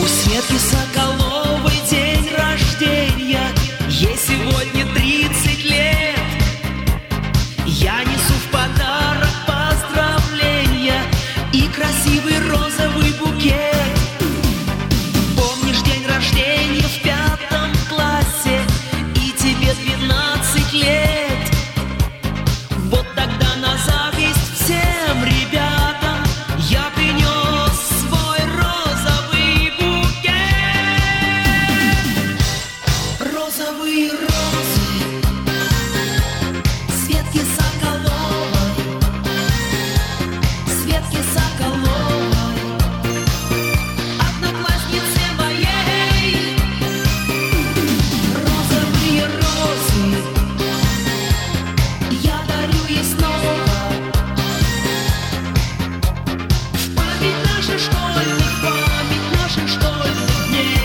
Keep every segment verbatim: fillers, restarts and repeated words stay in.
Светки Соколовой день рождения, ей сегодня тридцать лет. Я несу в подарок поздравления и красивый розовый букет. Помнишь день рождения в пятом классе, и тебе двенадцать лет? Вот тогда на зависть всем ребятам я принес свой розовый букет. Розовые розы Светки Соколовой, Светки Соколовой, однокласснице моей. Розовые розы я дарю ей снова, в память наших школьных, память наших школьных дней.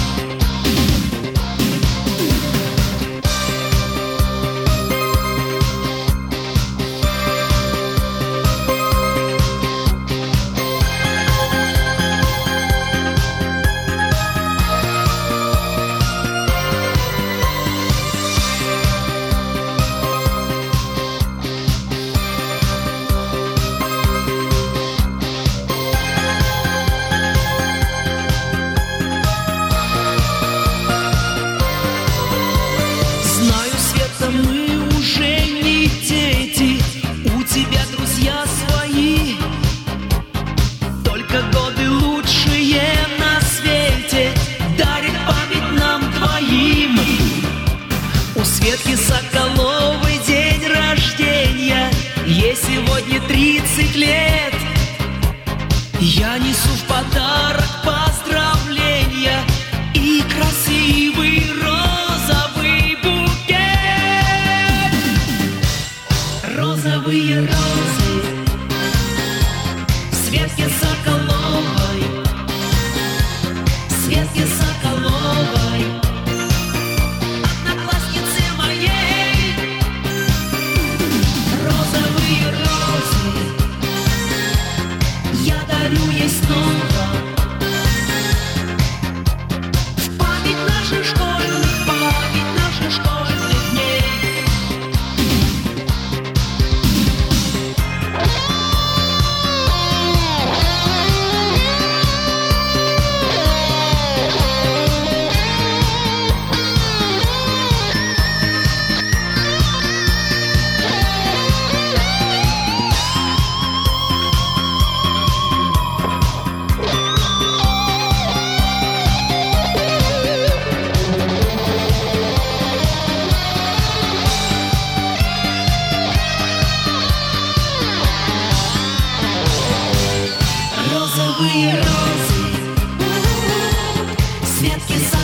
Знаю, Света, мы уже не дети, у тебя друзья свои, только годы лучшие на свете дарит память нам двоим. У Светки Соколовой день рождения, ей сегодня тридцать лет. Я несу в подарок поздравления и красивый розовый букет. Розовые розы Светки Соколовой, Светки Соколовой, однокласснице моей. Розовые розы я дарю ей снова, в память наших школьных, память наших школьных дней. Розовые розы Светки Соколовой.